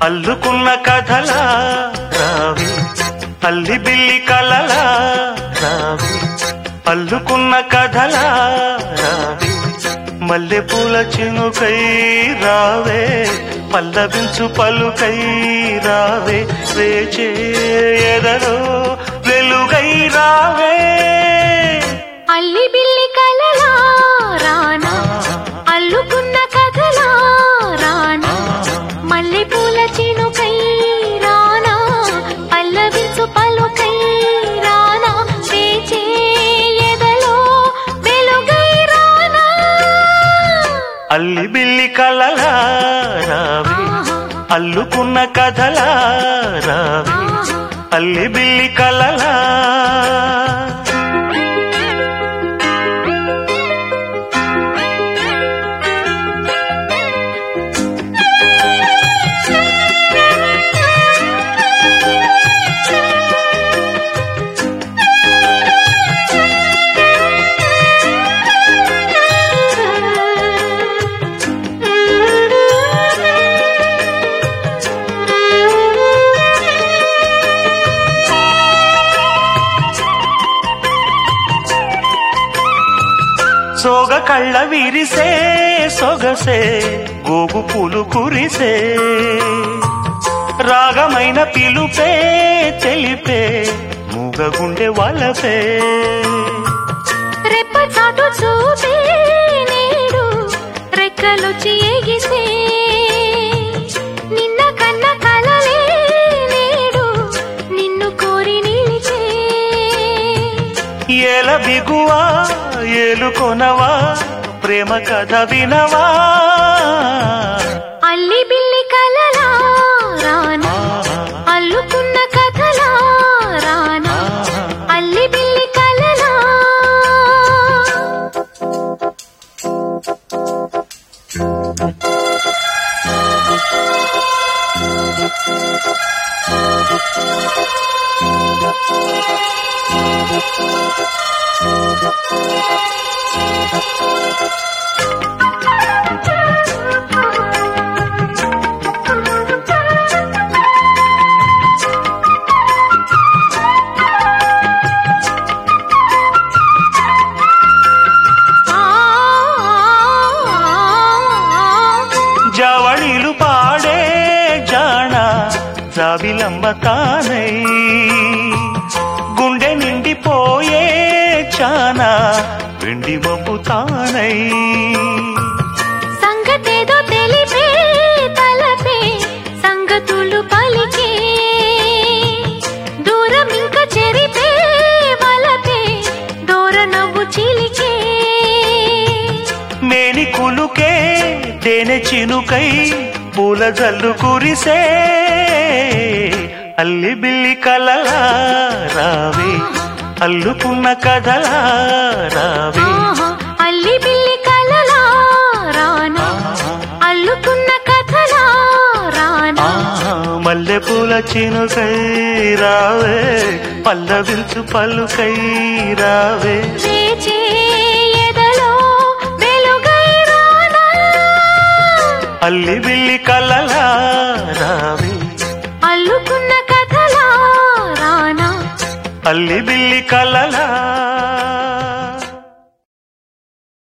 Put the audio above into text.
అల్లుకున్న కథలా రావి అల్లి బిల్లి కలలా రావి అల్లుకున్న కథలా రావి మల్లె పూల చినుకై రావే పల్లవించు పలుకై రావే వేచే ఎదలో వెలుగై రావే అల్లి బిల్లి కలలా రానా అల్లుకున్న కథలా రానా మల్లె పూల చినుకై రానా పల్లవించు పలుకై రానా వేచే ఎదలో వెలుగై రానా అల్లి బిల్లి కలలా రావి అల్లుకున్న కథలా రావి అల్లి బిల్లి కలలా సోగ కళ్ళ విరిసే సొగసే గోగు పూలు కురిసే రాగమైన పిలుపే తెలిపే మూగ గుండె వలపే రెప్ప చాటు చూపే నేడు రెక్కలొచ్చి ఎగిసే నిన్న కన్న కలలే నేడు నిన్ను కోరి నిలిచే ఏల బిగువా ఏలుకొనవా ప్రేమ కథ వినవా అల్లి బిల్లి కలలా రానా అల్లుకున్న కథలా రానా అల్లి బిల్లి కలలా జవళిలు పాడే జానా జాబిలమ్మ తానై గుండె నిండిపోయే చానా వెండి మబ్బు తానై సంగతేదో తెలిపే తలపే సంగతులు పలికే దూరం ఇంక చెరిపే వలపే దూర నవ్వు చిలికే మేని కులుకే తేనె చినుకై పూల జల్లు కురిసే అల్లి బిల్లి కలలా రావి అల్లుకున్న కథలా రావి అల్లి బిల్లి కలలా రానా అల్లుకున్న కథలా రానా మల్లె పూల చినుకై రావే పల్లవించు పలుకై రావే వేచే ఎదలో వెలుగై రానా అల్లి బిల్లి కలలా రావి అల్లుకున్న కథలా రానా అల్లి బిల్లి కలలా